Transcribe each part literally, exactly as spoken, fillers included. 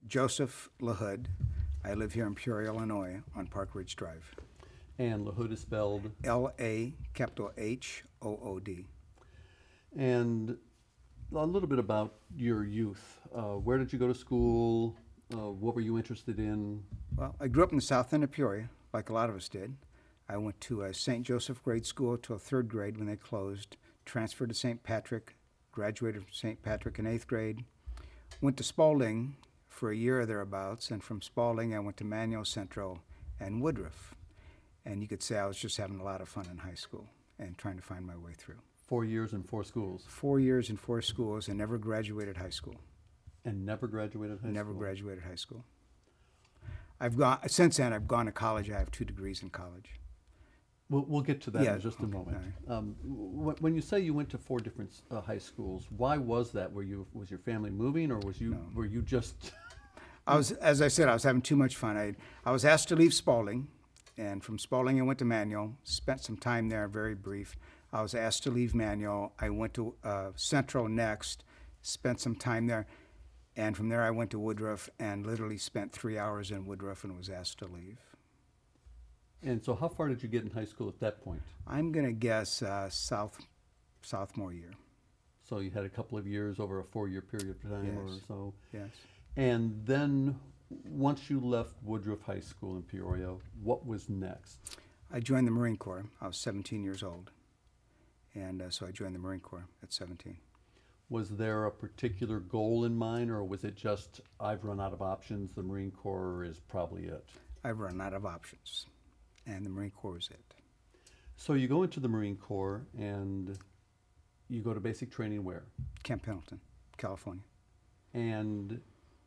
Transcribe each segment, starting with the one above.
Joseph LaHood. I live here in Peoria, Illinois, on Park Ridge Drive. And LaHood is spelled? L A capital H O O D. And a little bit about your youth. Uh, where did you go to school? Uh, what were you interested in? Well, I grew up in the south end of Peoria, like a lot of us did. I went to uh, Saint Joseph grade school till third grade when they closed, transferred to Saint Patrick, graduated from Saint Patrick in eighth grade, went to Spalding for a year or thereabouts, and from Spalding I went to Manual Central and Woodruff. And you could say I was just having a lot of fun in high school and trying to find my way through. Four years and four schools. Four years in four schools and never graduated high school. And never graduated high Never school? Never graduated high school. I've gone, since then I've gone to college. I have two degrees in college. We'll, we'll get to that yeah, in just okay, a moment. Right. Um, wh- when you say you went to four different uh, high schools, why was that? Were you was your family moving, or was you No. were you just? I was, as I said, I was having too much fun. I I was asked to leave Spalding, and from Spalding I went to Manual. Spent some time there, very brief. I was asked to leave Manual. I went to uh, Central next, spent some time there, and from there I went to Woodruff and literally spent three hours in Woodruff and was asked to leave. And so, how far did you get in high school at that point? I'm gonna guess uh, south, sophomore year. So you had a couple of years over a four-year period of time Yes. or so. Yes. And then, once you left Woodruff High School in Peoria, what was next? I joined the Marine Corps. I was seventeen years old, and uh, so I joined the Marine Corps at seventeen. Was there a particular goal in mind, or was it just, I've run out of options, the Marine Corps is probably it? I've run out of options, and the Marine Corps was it. So you go into the Marine Corps, and you go to basic training where? Camp Pendleton, California. And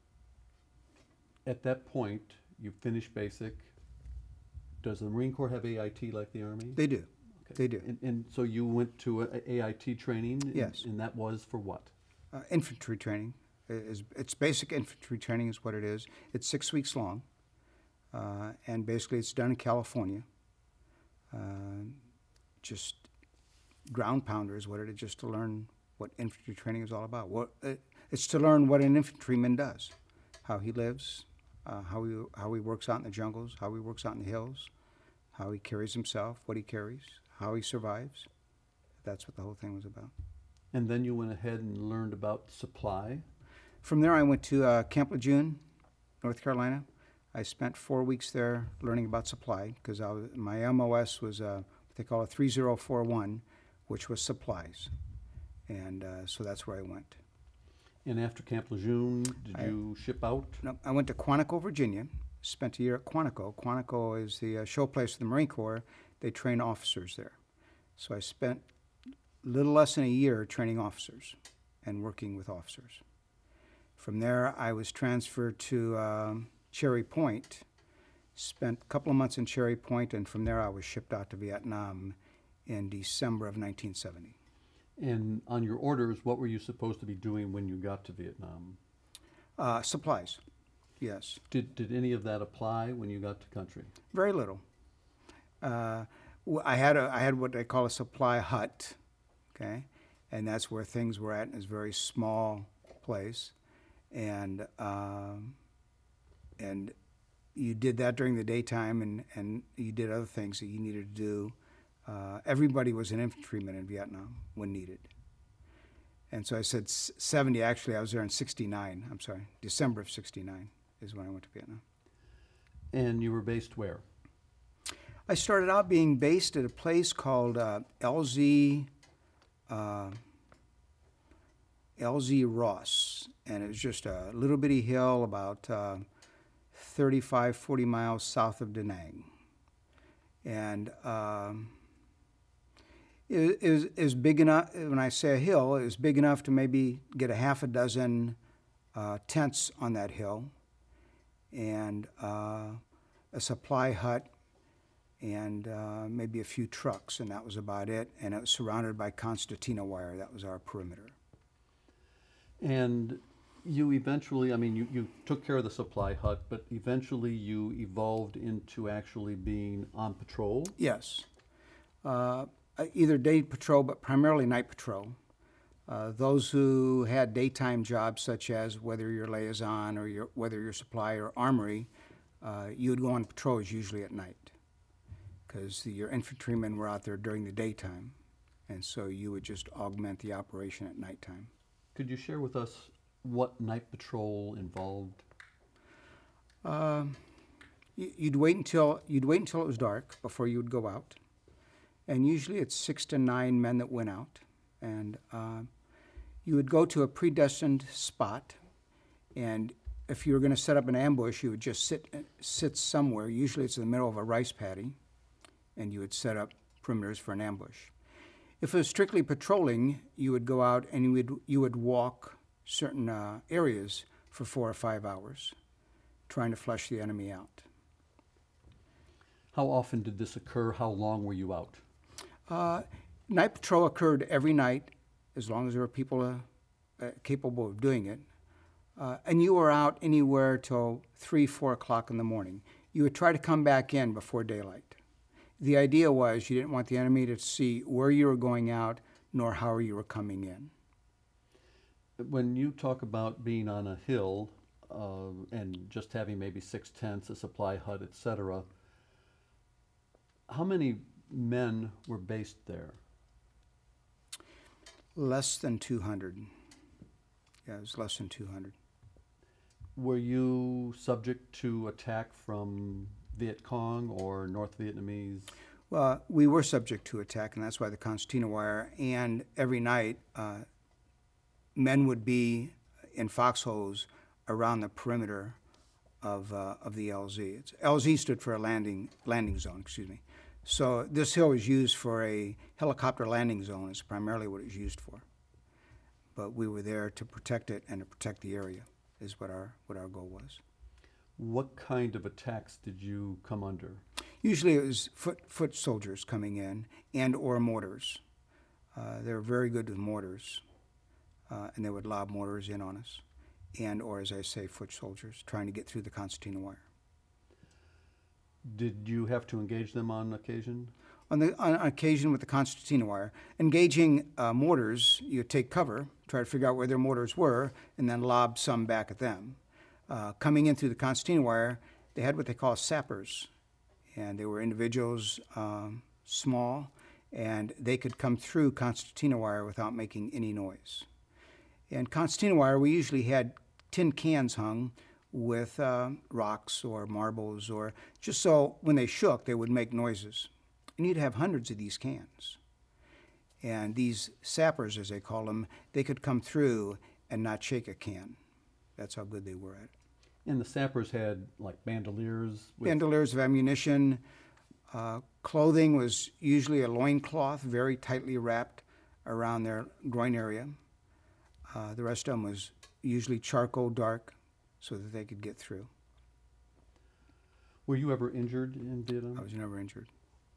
at that point, you finish basic. Does the Marine Corps have A I T like the Army? They do. Okay. They do. And, and so you went to a, A I T training? and- Yes. And that was for what? Uh, infantry training. Is, it's basic infantry training is what it is. It's six weeks long, uh, and basically it's done in California. Uh, just ground pounder is what it is, just to learn what infantry training is all about. What uh, it's to learn what an infantryman does, how he lives, uh, how he how he works out in the jungles, how he works out in the hills, how he carries himself, what he carries, how he survives. That's what the whole thing was about. And then you went ahead and learned about supply. From there, I went to uh, Camp Lejeune, North Carolina. I spent four weeks there learning about supply because my M O S was uh, what they call a three zero four one, which was supplies. And uh, so that's where I went. And after Camp Lejeune, did I- you ship out? No, I went to Quantico, Virginia, spent a year at Quantico. Quantico is the uh, showplace of the Marine Corps. They train officers there. So I spent a little less than a year training officers and working with officers. From there, I was transferred to um, Cherry Point, spent a couple of months in Cherry Point, and from there I was shipped out to Vietnam in December of nineteen seventy. And on your orders, what were you supposed to be doing when you got to Vietnam? Uh, supplies, yes. Did, did any of that apply when you got to country? Very little. Uh, w- I had a I had what they call a supply hut, okay, and that's where things were at in this very small place, and um, and you did that during the daytime, and, and you did other things that you needed to do. Uh, everybody was an infantryman in Vietnam when needed, and so I said s- seventy. Actually, I was there in sixty-nine. I'm sorry, December of sixty-nine is when I went to Vietnam. And you were based where? I started out being based at a place called uh, L Z uh, L Z Ross, and it was just a little bitty hill about uh, thirty-five, forty miles south of Da Nang. And um, it, it, was, it was big enough, when I say a hill, it was big enough to maybe get a half a dozen uh, tents on that hill, and uh, a supply hut, and uh, maybe a few trucks, and that was about it. And it was surrounded by concertina wire. That was our perimeter. And you eventually, I mean, you, you took care of the supply hut, but eventually you evolved into actually being on patrol? Yes. Uh, either day patrol, but primarily night patrol. Uh, those who had daytime jobs, such as whether you're liaison or your, whether you're supply or armory, uh, you would go on patrols usually at night, because your infantrymen were out there during the daytime, and so you would just augment the operation at nighttime. Could you share with us what night patrol involved? Uh, you- you'd wait until you'd wait until it was dark before you would go out, and usually it's six to nine men that went out, and uh, you would go to a predestined spot, and if you were going to set up an ambush, you would just sit sit somewhere. Usually it's in the middle of a rice paddy, and you would set up perimeters for an ambush. If it was strictly patrolling, you would go out and you would you would walk certain uh, areas for four or five hours, trying to flush the enemy out. How often did this occur? How long were you out? Uh, night patrol occurred every night, as long as there were people uh, uh, capable of doing it. Uh, and you were out anywhere till three, four o'clock in the morning. You would try to come back in before daylight. The idea was you didn't want the enemy to see where you were going out, nor how you were coming in. When you talk about being on a hill uh, and just having maybe six tents, a supply hut, et cetera, how many men were based there? Less than two hundred. Yeah, it was less than two hundred. Were you subject to attack from Viet Cong or North Vietnamese? Well, we were subject to attack, and that's why the concertina wire. And every night, uh, men would be in foxholes around the perimeter of uh, of the L Z. It's, L Z stood for a landing landing zone. Excuse me. So this hill was used for a helicopter landing zone. Is primarily what it was used for. But we were there to protect it and to protect the area. Is what our what our goal was. What kind of attacks did you come under? Usually it was foot foot soldiers coming in and or mortars. Uh, they were very good with mortars, uh, and they would lob mortars in on us, and or as I say, foot soldiers trying to get through the concertina wire. Did you have to engage them on occasion? On the on occasion with the concertina wire, engaging uh, mortars, you would take cover, try to figure out where their mortars were, and then lob some back at them. Uh, coming in through the concertina wire, they had what they call sappers, and they were individuals, um, small, and they could come through concertina wire without making any noise. And concertina wire, we usually had tin cans hung with uh, rocks or marbles, or just so when they shook, they would make noises. And you'd have hundreds of these cans. And these sappers, as they call them, they could come through and not shake a can. That's how good they were at it. And the sappers had like bandoliers? With... Bandoliers of ammunition. Uh, clothing was usually a loincloth, very tightly wrapped around their groin area. Uh, the rest of them was usually charcoal dark so that they could get through. Were you ever injured in Vietnam? I was never injured.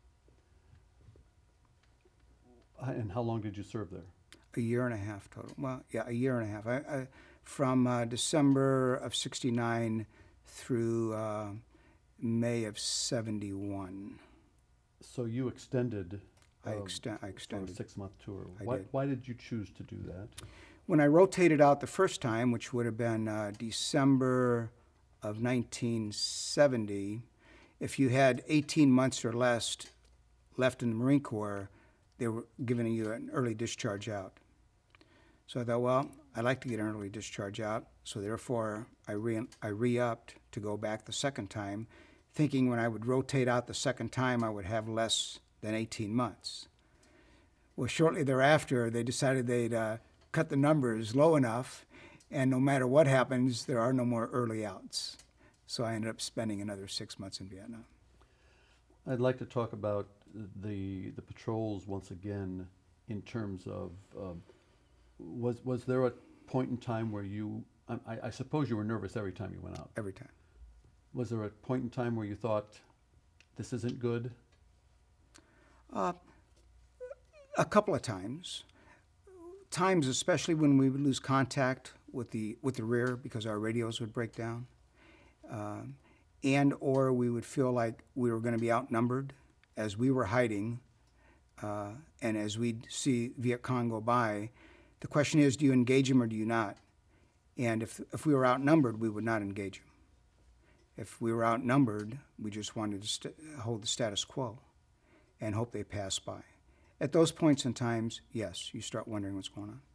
And how long did you serve there? A year and a half total. Well, yeah, a year and a half. I, I, from uh, December of sixty-nine through uh, May of seventy-one. So you extended. I, um, extend, I extended. For a six-month tour. I Why, did. why did you choose to do that? When I rotated out the first time, which would have been uh, December of nineteen seventy, if you had eighteen months or less left in the Marine Corps, they were giving you an early discharge out. So I thought, well, I'd like to get an early discharge out, so therefore I re- I re-upped to go back the second time, thinking when I would rotate out the second time I would have less than eighteen months. Well, shortly thereafter, they decided they'd uh, cut the numbers low enough, and no matter what happens, there are no more early outs. So I ended up spending another six months in Vietnam. I'd like to talk about the the patrols once again in terms of um, was was there a point in time where you I, I suppose you were nervous every time you went out? Every time. Was there a point in time where you thought this isn't good? Uh, a couple of times. Times especially when we would lose contact with the with the rear because our radios would break down, um, and or we would feel like we were going to be outnumbered as we were hiding, uh, and as we'd see Viet Cong go by, The question is, do you engage them or do you not? And if, if we were outnumbered, we would not engage them. If we were outnumbered, we just wanted to st- hold the status quo and hope they pass by. At those points in times, yes, you start wondering what's going on.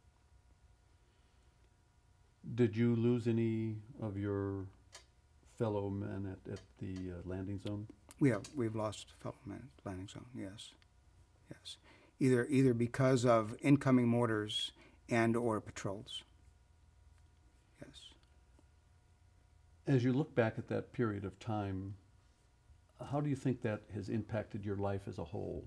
Did you lose any of your fellow men at, at the uh, landing zone? We have, we've lost fellow men at the landing zone, yes. Yes. Either, either because of incoming mortars and or patrols. Yes. As you look back at that period of time, how do you think that has impacted your life as a whole?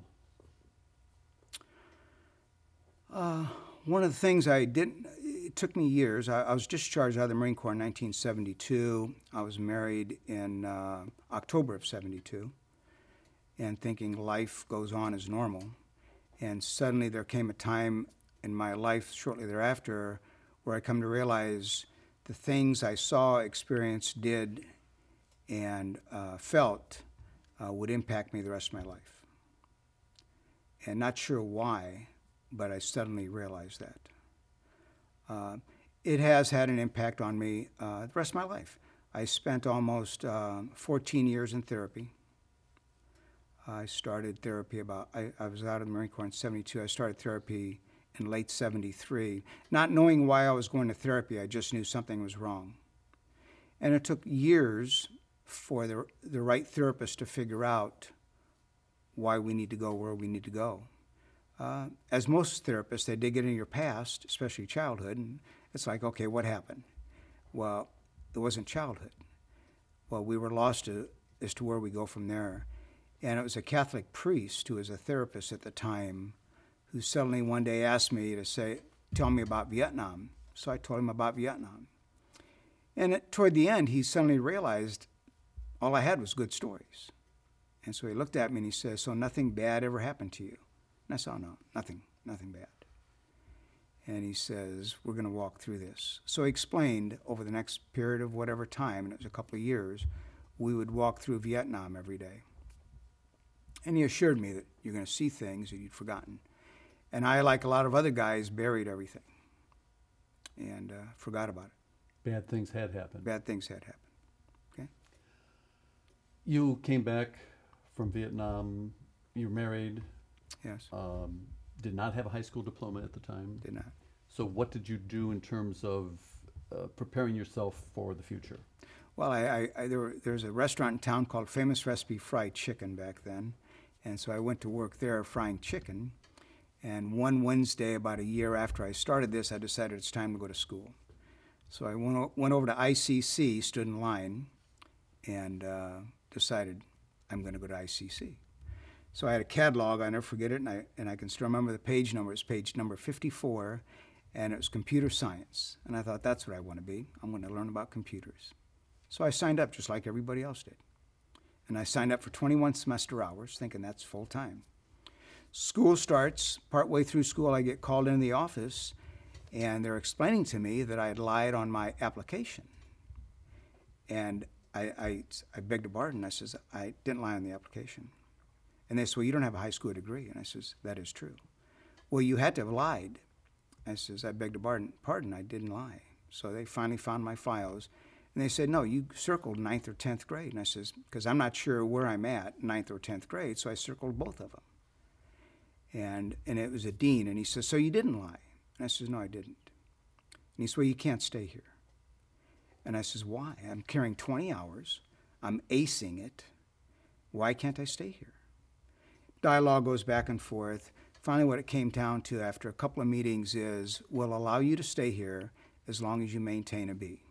Uh, one of the things I didn't, it took me years. I, I was discharged out of the Marine Corps in nineteen seventy-two. I was married in uh, October of seventy-two, and thinking life goes on as normal. And suddenly there came a time in my life shortly thereafter where I come to realize the things I saw, experienced, did, and uh, felt uh, would impact me the rest of my life. And not sure why, but I suddenly realized that. Uh, it has had an impact on me uh, the rest of my life. I spent almost uh, fourteen years in therapy. I started therapy about, I, I was out of the Marine Corps in seventy-two. I started therapy in late seventy-three. Not knowing why I was going to therapy, I just knew something was wrong. And it took years for the, the right therapist to figure out why we need to go where we need to go. Uh, as most therapists, they dig into your past, especially childhood, and it's like, okay, what happened? Well, it wasn't childhood. Well, we were lost to, as to where we go from there. And it was a Catholic priest who was a therapist at the time who suddenly one day asked me to say, tell me about Vietnam. So I told him about Vietnam. And it, toward the end, he suddenly realized all I had was good stories. And so he looked at me and he says, so nothing bad ever happened to you? And I said, oh, no, nothing, nothing bad. And he says, we're going to walk through this. So he explained over the next period of whatever time, and it was a couple of years, we would walk through Vietnam every day. And he assured me that you're going to see things that you'd forgotten. And I, like a lot of other guys, buried everything and uh, forgot about it. Bad things had happened. Bad things had happened. Okay. You came back from Vietnam. You were married. Yes. Um, did not have a high school diploma at the time. Did not. So what did you do in terms of uh, preparing yourself for the future? Well, I, I, I there, were, there was a restaurant in town called Famous Recipe Fried Chicken back then. And so I went to work there frying chicken. And one Wednesday, about a year after I started this, I decided it's time to go to school. So I went, went over to I C C, stood in line, and uh, decided I'm going to go to I C C. So I had a catalog, I'll never forget it, and I, and I can still remember the page number. It's page number fifty-four, and it was computer science. And I thought, that's what I want to be. I'm going to learn about computers. So I signed up just like everybody else did. And I signed up for twenty-one semester hours, thinking that's full time. School starts. Partway through school, I get called into the office, and they're explaining to me that I had lied on my application. And I, I, I begged a pardon. I says, I didn't lie on the application. And they said, well, you don't have a high school degree. And I says, that is true. Well, you had to have lied. I says, I begged a pardon. Pardon, I didn't lie. So they finally found my files. And they said, no, you circled ninth or tenth grade. And I says, because I'm not sure where I'm at, ninth or tenth grade, so I circled both of them. And and it was a dean, and he says, so you didn't lie? And I says, no, I didn't. And he says, well, you can't stay here. And I says, why? I'm carrying twenty hours. I'm acing it. Why can't I stay here? Dialogue goes back and forth. Finally, what it came down to after a couple of meetings is, we'll allow you to stay here as long as you maintain a B.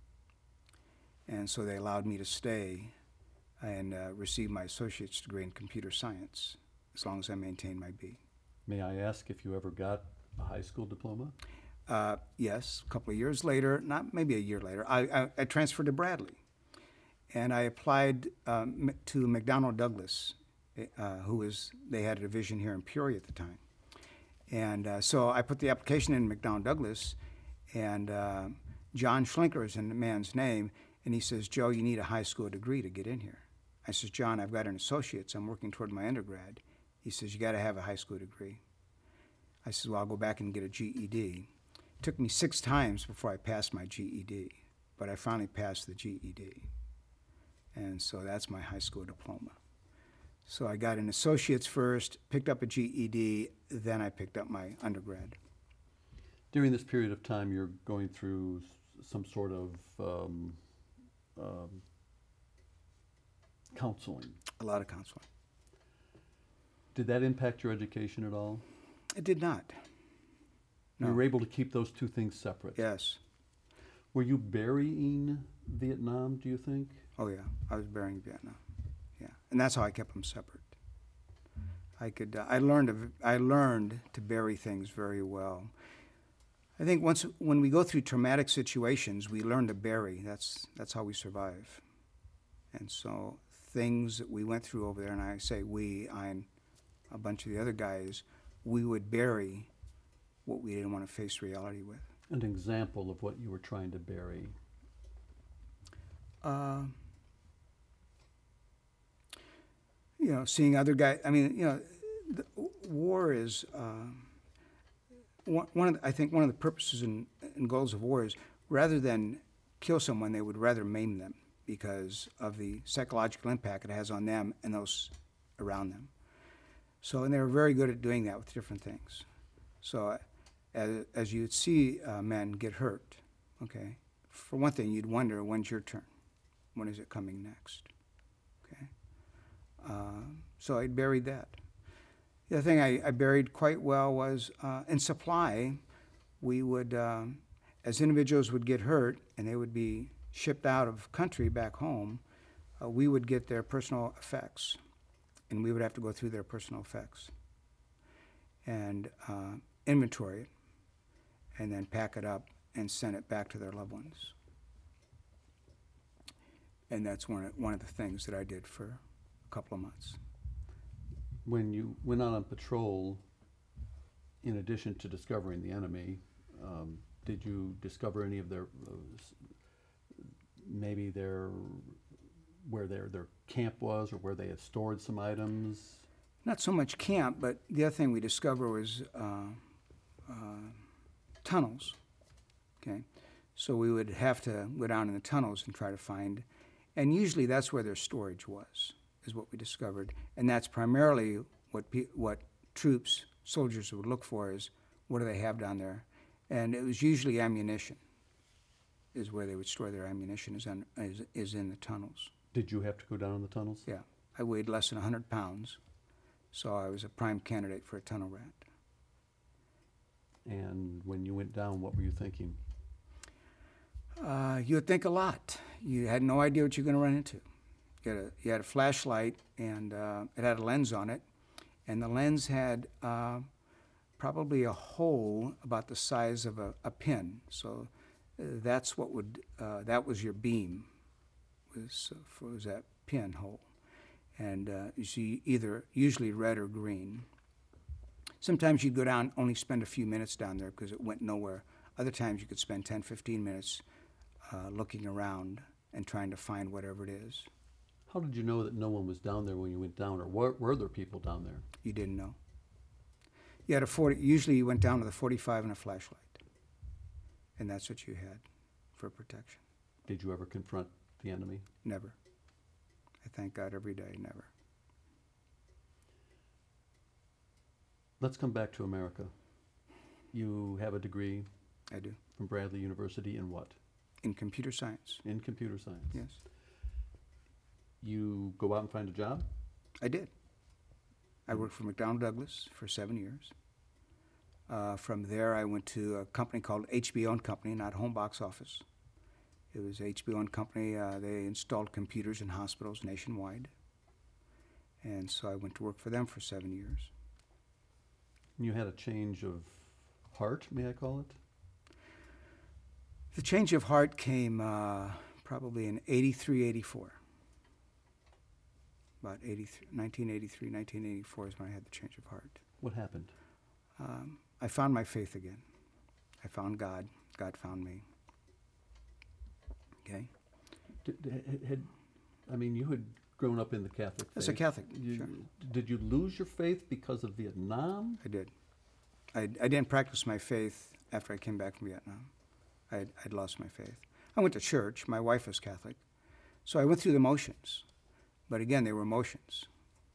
And so they allowed me to stay and uh, receive my associate's degree in computer science as long as I maintained my B. May I ask if you ever got a high school diploma? Uh, yes, a couple of years later, not maybe a year later, I, I, I transferred to Bradley. And I applied um, to McDonnell Douglas, uh, who was, they had a division here in Peoria at the time. And uh, so I put the application in McDonnell Douglas, and uh, John Schlinker is in the man's name, and he says, Joe, you need a high school degree to get in here. I says, John, I've got an associate's. I'm working toward my undergrad. He says, you got to have a high school degree. I said, well, I'll go back and get a G E D. It took me six times before I passed my G E D, but I finally passed the G E D. And so that's my high school diploma. So I got an associate's first, picked up a G E D, then I picked up my undergrad. During this period of time, you're going through s- some sort of um, um, counseling. A lot of counseling. Did that impact your education at all? It did not. No. You were able to keep those two things separate. Yes. Were you burying Vietnam, do you think? Oh, yeah. I was burying Vietnam. Yeah. And that's how I kept them separate. I could, uh, I learned, to, I learned to bury things very well. I think once, when we go through traumatic situations, we learn to bury. That's, that's how we survive. And so things that we went through over there, and I say we, I and a bunch of the other guys, we would bury what we didn't want to face reality with. An example of what you were trying to bury. Uh, you know, seeing other guys. I mean, you know, the war is uh, one, one of the, I think one of the purposes and, and goals of war is rather than kill someone, they would rather maim them because of the psychological impact it has on them and those around them. So, and they were very good at doing that with different things. So, as, as you'd see uh, men get hurt, okay, for one thing, you'd wonder, when's your turn? When is it coming next? Okay. Uh, so I buried that. The other thing I, I buried quite well was uh, in supply, we would, um, as individuals would get hurt and they would be shipped out of country back home, uh, we would get their personal effects, and we would have to go through their personal effects and uh, inventory it, and then pack it up and send it back to their loved ones. And that's one of, one of the things that I did for a couple of months. When you went out on patrol, in addition to discovering the enemy, um, did you discover any of their, uh, maybe their, where their, their camp was or where they had stored some items? Not so much camp, but the other thing we discovered was uh, uh, tunnels, okay? So we would have to go down in the tunnels and try to find, and usually that's where their storage was, is what we discovered. And that's primarily what pe- what troops, soldiers would look for is, what do they have down there? And it was usually ammunition, is where they would store their ammunition, is, on, is, is in the tunnels. Did you have to go down in the tunnels? Yeah. I weighed less than one hundred pounds, so I was a prime candidate for a tunnel rat. And when you went down, what were you thinking? Uh, you would think a lot. You had no idea what you were going to run into. You had a, you had a flashlight, and uh, it had a lens on it, and the lens had uh, probably a hole about the size of a, a pin. So uh, that's what would uh, that was your beam, was uh, was that pinhole, and uh, you see either usually red or green. Sometimes you'd go down, only spend a few minutes down there because it went nowhere. Other times you could spend ten, fifteen minutes uh, looking around and trying to find whatever it is. How did you know that no one was down there when you went down, or were, were there people down there? You didn't know. You had a forty. Usually you went down with a forty-five and a flashlight, and that's what you had for protection. Did you ever confront the enemy? Never. I thank God every day, never. Let's come back to America. You have a degree I do. from Bradley University in what? In computer science. In computer science. Yes. You go out and find a job? I did. I worked for McDonnell Douglas for seven years. Uh, from there, I went to a company called H B O and Company, not Home Box Office. It was H B O and Company. Uh, they installed computers in hospitals nationwide. And so I went to work for them for seven years. You had a change of heart, may I call it? The change of heart came uh, probably in eighty-three, eighty-four. About eighty-three, nineteen eighty-three, nineteen eighty-four is when I had the change of heart. What happened? Um, I found my faith again. I found God. God found me. Okay? Did, had, had, I mean, you had grown up in the Catholic faith. As a Catholic, You- sure. Did you lose your faith because of Vietnam? I did. I, I didn't practice my faith after I came back from Vietnam. I'd, I'd lost my faith. I went to church. My wife was Catholic. So I went through the motions. But again, they were emotions.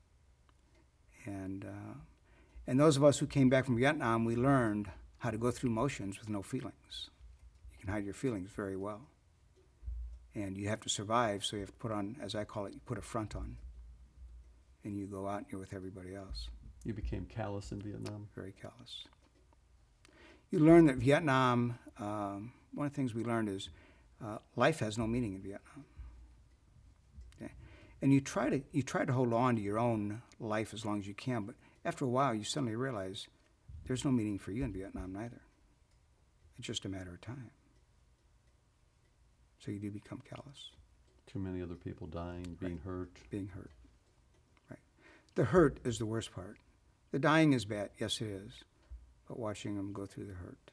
And, uh, and those of us who came back from Vietnam, we learned how to go through motions with no feelings. You can hide your feelings very well. And you have to survive, so you have to put on, as I call it, you put a front on. And you go out and you're with everybody else. You became callous in Vietnam? Very callous. You learn that Vietnam, um, one of the things we learned is uh, life has no meaning in Vietnam. Okay? And you try to you try to hold on to your own life as long as you can, but after a while you suddenly realize there's no meaning for you in Vietnam neither. It's just a matter of time. So you do become callous. Too many other people dying, being Right. hurt. Being hurt. Right. The hurt is the worst part. The dying is bad, yes it is, but watching them go through the hurt.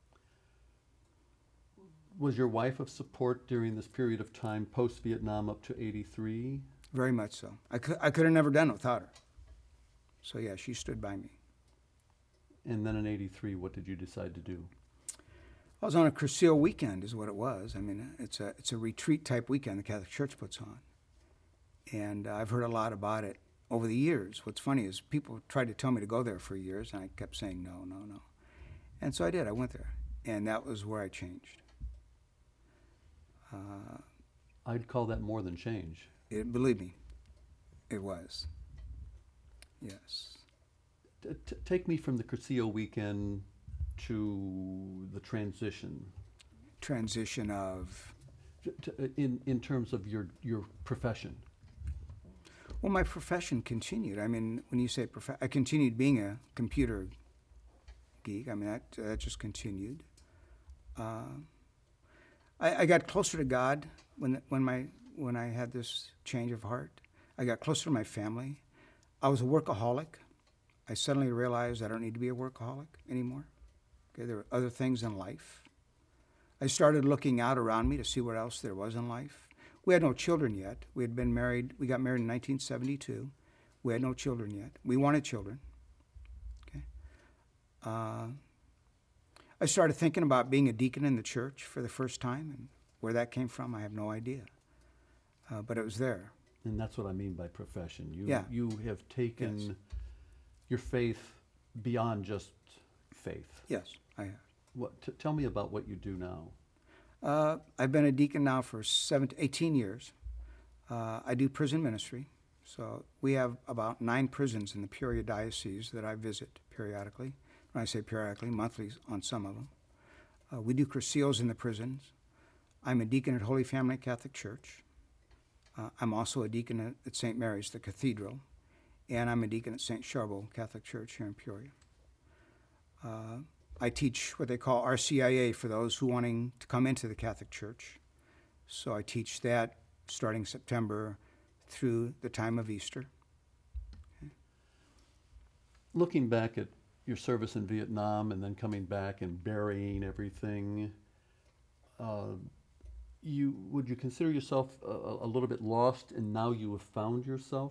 Was your wife of support during this period of time, post-Vietnam up to eighty-three? Very much so. I could, I could have never done it without her. So yeah, she stood by me. And then in eighty-three, what did you decide to do? I was on a Cursillo weekend is what it was. I mean, it's a, it's a retreat type weekend the Catholic Church puts on. And uh, I've heard a lot about it over the years. What's funny is people tried to tell me to go there for years, and I kept saying no, no, no. And so I did. I went there. And that was where I changed. Uh, I'd call that more than change. it, believe me, it was. Yes. T- t- take me from the Cursillo weekend to the transition, Transition of, t- t- in, in terms of your, your profession. well, my profession continued. I mean, when you say prof, I continued being a computer geek. I mean, that, that just continued. Uh, I, I got closer to God when, when, my, when I had this change of heart. I got closer to my family. I was a workaholic. I suddenly realized I don't need to be a workaholic anymore. Okay, there were other things in life. I started looking out around me to see what else there was in life. We had no children yet. We had been married. We got married in nineteen seventy-two. We had no children yet. We wanted children. Okay. Uh, I started thinking about being a deacon in the church for the first time, and where that came from, I have no idea. Uh, but it was there. And that's what I mean by profession. You, Yeah. you have taken Yes. your faith beyond just faith. Yes, I have. What, t- tell me about what you do now. Uh, I've been a deacon now for seventeen, eighteen years. Uh, I do prison ministry. So we have about nine prisons in the Peoria Diocese that I visit periodically. When I say periodically, monthly on some of them. Uh, we do Cursillos in the prisons. I'm a deacon at Holy Family Catholic Church. Uh, I'm also a deacon at, at Saint Mary's, the cathedral. And I'm a deacon at Saint Charbel Catholic Church here in Peoria. Uh, I teach what they call R C I A for those who wanting to come into the Catholic Church. So I teach that starting September through the time of Easter. Okay. Looking back at your service in Vietnam and then coming back and burying everything, uh, you would you consider yourself a, a little bit lost, and now you have found yourself?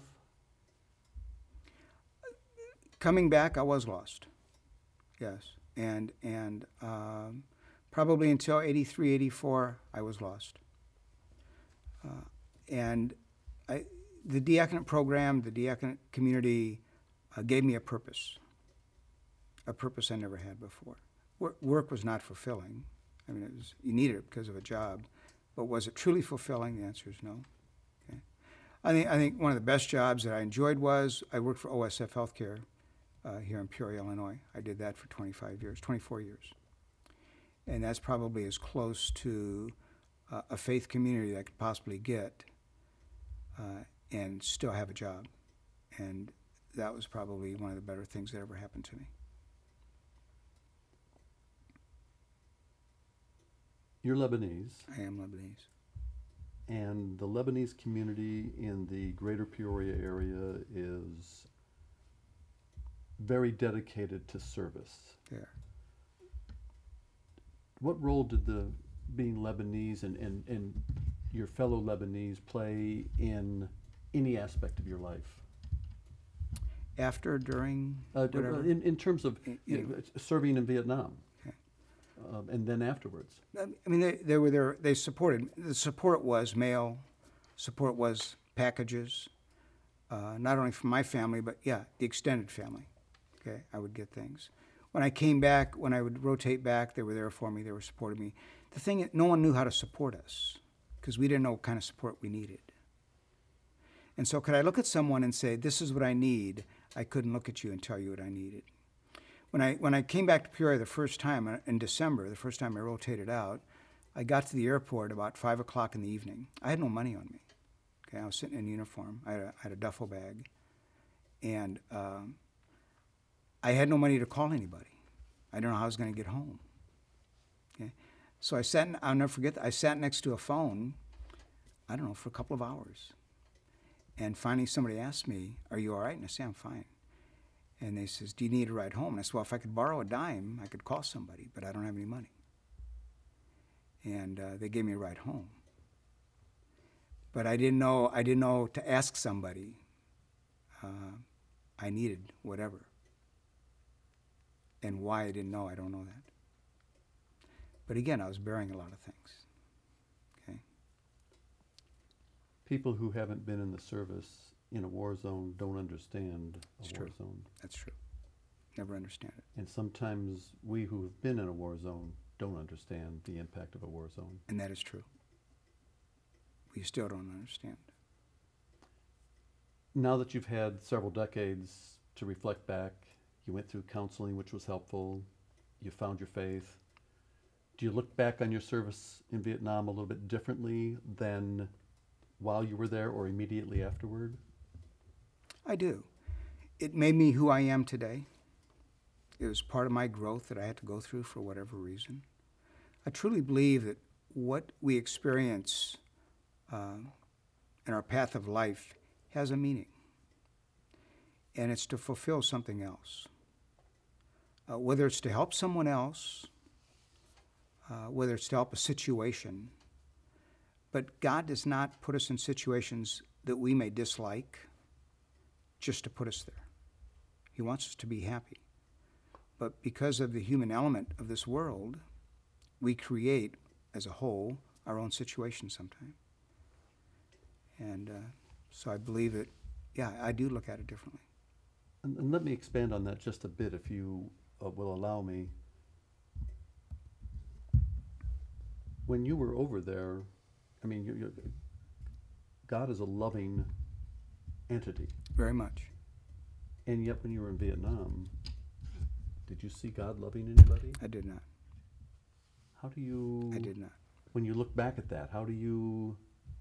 Coming back, I was lost. Yes. And, and um, probably until eighty-three, eighty-four, I was lost. Uh, and I, the diaconate program, the diaconate community uh, gave me a purpose, a purpose I never had before. Work, work was not fulfilling. I mean, it was, you needed it because of a job, but was it truly fulfilling? The answer is no. Okay. I think, I think one of the best jobs that I enjoyed was I worked for O S F Healthcare uh, here in Peoria, Illinois. I did that for twenty-five years, twenty-four years. And that's probably as close to uh, a faith community that I could possibly get uh, and still have a job. And that was probably one of the better things that ever happened to me. You're Lebanese, I am Lebanese. and the Lebanese community in the greater Peoria area is very dedicated to service. There. What role did the being Lebanese and, and, and your fellow Lebanese play in any aspect of your life? After, during, Uh, d- whatever? in, in terms of In- you know, serving in Vietnam. um, and then afterwards? I mean, they, they were there, they supported, the support was mail, support was packages, uh, not only from my family, but yeah, the extended family. Okay, I would get things. When I came back, when I would rotate back, they were there for me, they were supporting me. The thing is, no one knew how to support us because we didn't know what kind of support we needed. And so could I look at someone and say, this is what I need? I couldn't look at you and tell you what I needed. When I when I came back to Peoria the first time in December, the first time I rotated out, I got to the airport about five o'clock in the evening. I had no money on me. Okay, I was sitting in uniform. I had a, I had a duffel bag, and um, I had no money to call anybody. I didn't know how I was going to get home. Okay, so I sat. I'll never forget that. I sat next to a phone. I don't know, for a couple of hours, and finally somebody asked me, "Are you all right?" And I said, "I'm fine." And they says, "Do you need a ride home?" And I said, "Well, if I could borrow a dime, I could call somebody, but I don't have any money." And uh, they gave me a ride home. But I didn't know. I didn't know to ask somebody. Uh, I needed whatever. And why I didn't know, I don't know that. But again, I was bearing a lot of things. Okay. People who haven't been in the service in a war zone don't understand a It's war true. zone. That's true. Never understand it. And sometimes we who have been in a war zone don't understand the impact of a war zone. And that is true. We still don't understand. Now that you've had several decades to reflect back, you went through counseling, which was helpful, you found your faith. Do you look back on your service in Vietnam a little bit differently than while you were there or immediately afterward? I do. It made me who I am today. It was part of my growth that I had to go through for whatever reason. I truly believe that what we experience uh, in our path of life has a meaning, and it's to fulfill something else. Uh, whether it's to help someone else, uh, whether it's to help a situation, but God does not put us in situations that we may dislike just to put us there. He wants us to be happy. But because of the human element of this world, we create, as a whole, our own situation sometimes. And uh, so I believe that, yeah, I do look at it differently. And, and let me expand on that just a bit, if you uh, will allow me. When you were over there, I mean, you, you, God is a loving entity. Very much. And yet when you were in Vietnam, did you see God loving anybody? I did not. How do you... I did not. When you look back at that, how do you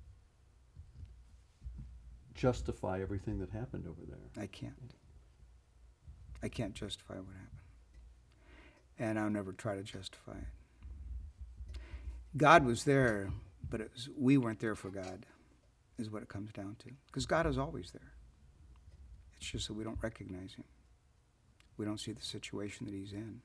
justify everything that happened over there? I can't. I can't justify what happened. And I'll never try to justify it. God was there, but it was, we weren't there for God, is what it comes down to. Because God is always there. It's just that we don't recognize him. We don't see the situation that he's in.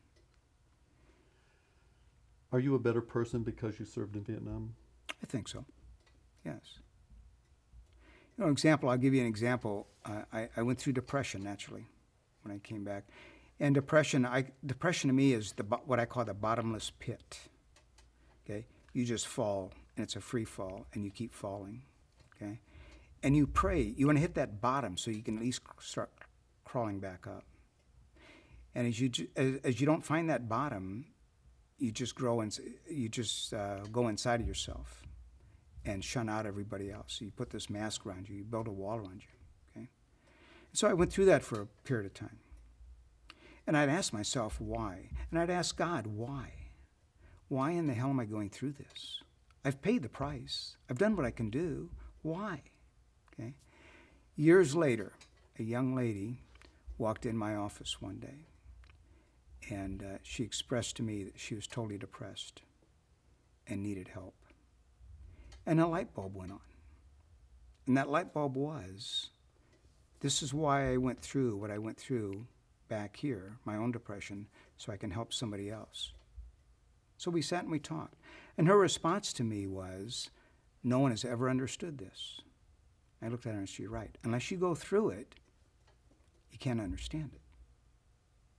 Are you a better person because you served in Vietnam? I think so. Yes. You know, example, I'll give you an example. Uh, I, I went through depression naturally when I came back. And depression, I, depression to me is the what I call the bottomless pit. Okay? You just fall, and it's a free fall, and you keep falling. Okay? And you pray. You want to hit that bottom so you can at least start crawling back up. And as you as, as you don't find that bottom, you just grow and you just uh, go inside of yourself and shun out everybody else. So you put this mask around you. You build a wall around you. Okay. So I went through that for a period of time, and I'd ask myself why, and I'd ask God why. Why in the hell am I going through this? I've paid the price. I've done what I can do. Why? Okay. Years later, a young lady walked in my office one day. And uh, she expressed to me that she was totally depressed and needed help. And a light bulb went on. And that light bulb was, this is why I went through what I went through back here, my own depression, so I can help somebody else. So we sat and we talked. And her response to me was, no one has ever understood this. I looked at her and she said, right. Unless you go through it, you can't understand it.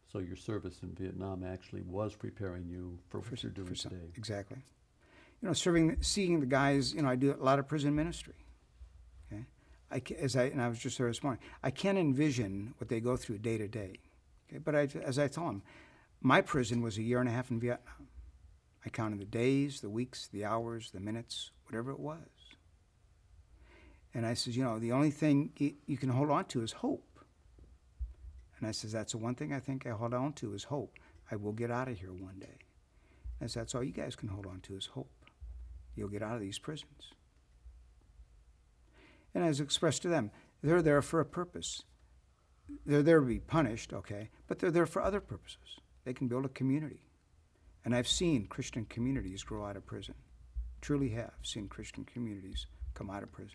So your service in Vietnam actually was preparing you for what you're doing for some, today. exactly. You know, serving, seeing the guys. You know, I do a lot of prison ministry. Okay, I ca- as I and I was just there this morning. I can't envision what they go through day to day. Okay, but I, as I told them, my prison was a year and a half in Vietnam. I counted the days, the weeks, the hours, the minutes, whatever it was. And I says, you know, the only thing y- you can hold on to is hope. And I says, that's the one thing I think I hold on to is hope. I will get out of here one day. I said, that's all you guys can hold on to is hope. You'll get out of these prisons. And as expressed to them, they're there for a purpose. They're there to be punished, okay, but they're there for other purposes. They can build a community. And I've seen Christian communities grow out of prison. Truly have seen Christian communities come out of prisons.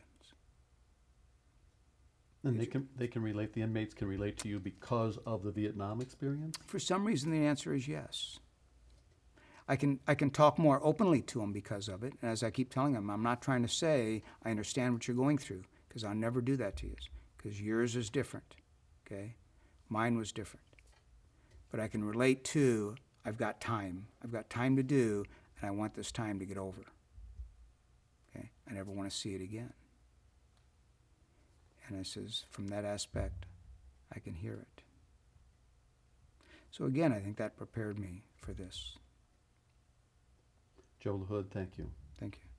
And they can they can relate. The inmates can relate to you because of the Vietnam experience. For some reason, the answer is yes. I can I can talk more openly to them because of it. And as I keep telling them, I'm not trying to say I understand what you're going through, because I'll never do that to you, because yours is different. Okay, mine was different. But I can relate to. I've got time. I've got time to do, and I want this time to get over. Okay, I never want to see it again. And I says, from that aspect, I can hear it. So again, I think that prepared me for this. Joe LaHood, thank you. Thank you.